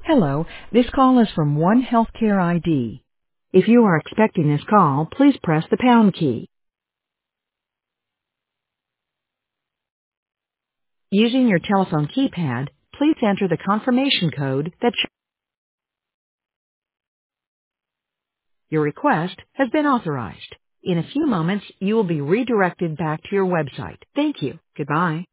Hello, this call is from One Healthcare ID. If you are expecting this call, please press the pound key. Using your telephone keypad, please enter the confirmation code that your request has been authorized. In a few moments, you will be redirected back to your website. Thank you. Goodbye.